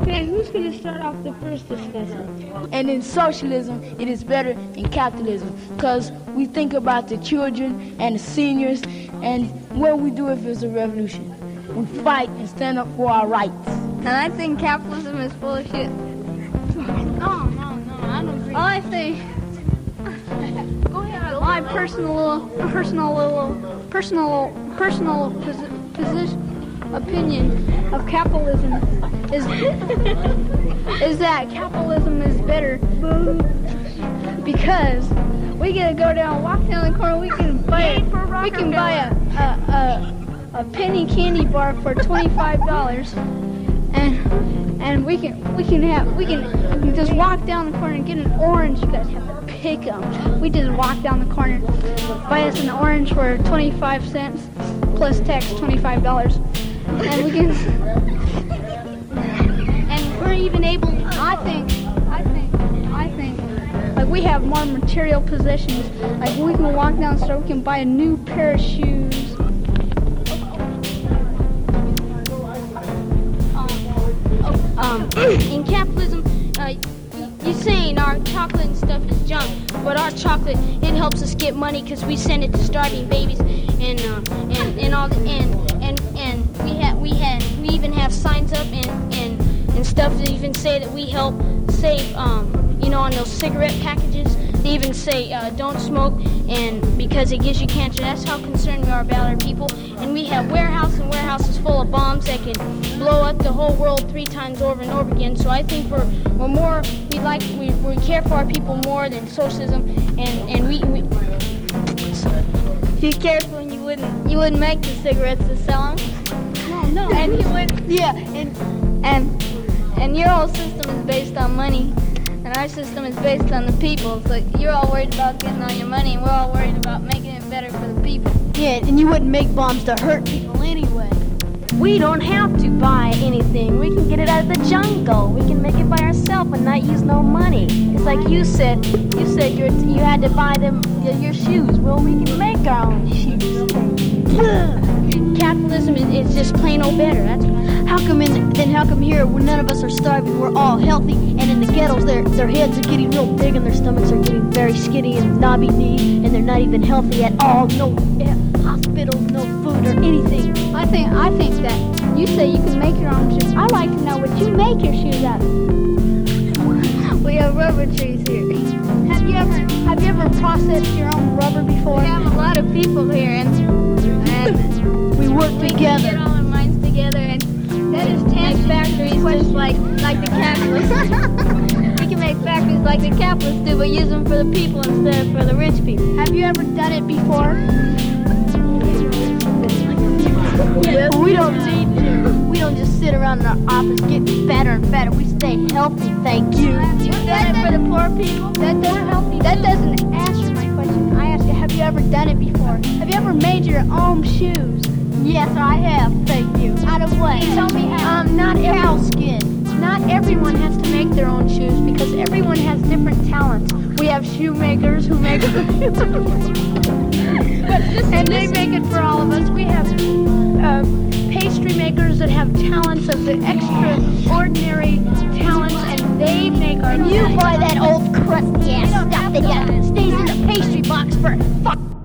Okay, who's going to start off the first discussion? And in socialism, it is better than capitalism because we think about the children and the seniors and what we do if there's a revolution. We fight and stand up for our rights. And I think capitalism is full of shit. No, I don't agree. I think Go ahead. my personal opinion of capitalism is that capitalism is better because we get to go down, walk down the corner, we can buy a penny candy bar for $25, and we can just walk down the corner and get an orange. You guys have to pick them. We just walk down the corner, buy us an orange for 25 cents plus tax $25, and we can. And we're even able. I think. Like we have more material possessions. Like we can walk down the store, we can buy a new pair of shoes. In capitalism, you're saying our chocolate and stuff is junk, but our chocolate, it helps us get money because we send it to starving babies and we even have signs up and stuff that even say that we help save on those cigarette packages. They even say don't smoke, and because it gives you cancer. That's how concerned we are about our people. And we have warehouses full of bombs that can blow up the whole world 3 times over and over again. So I think we care for our people more than socialism, and we Be careful, and you wouldn't make the cigarettes to sell them. No. And you would, yeah, and your whole system is based on money, and our system is based on the people. So you're all worried about getting all your money, and we're all worried about making it better for the people. Yeah, and you wouldn't make bombs to hurt people anyway. We don't have to buy anything. We can get it out of the jungle. We can make it by ourselves and not use no money. It's like you said you had to buy your shoes. Well, we can make our own shoes. capitalism is just plain old better. That's why. How come here when none of us are starving, we're all healthy, and in the ghettos their heads are getting real big and their stomachs are getting very skinny and knobby-kneed, and they're not even healthy at all. No hospitals, no food or anything. I think that you say you can make your own shoes. I'd like to know what you make your shoes out of. We have rubber trees here. Have you ever processed your own rubber before? We have a lot of people here, and we work we together. can get all our minds together, and that is make factories just like the capitalists. We can make factories like the capitalists do, but use them for the people instead of for the rich people. Have you ever done it before? Yes. We don't need to. We don't just sit around in our office getting fatter and fatter. We stay healthy, thank you. You've done it for the poor people? That doesn't answer my question. I asked you, have you ever done it before? Have you ever made your own shoes? Yes, I have, thank you. Out of what? Tell me how. Cow skin. Not everyone has to make their own shoes because everyone has different talents. We have shoemakers who make and they make it for all of us. We have pastry makers that have talents of the extraordinary talents, and they make our. And you buy that old crusty ass stuff that stays in the pastry box for fuck.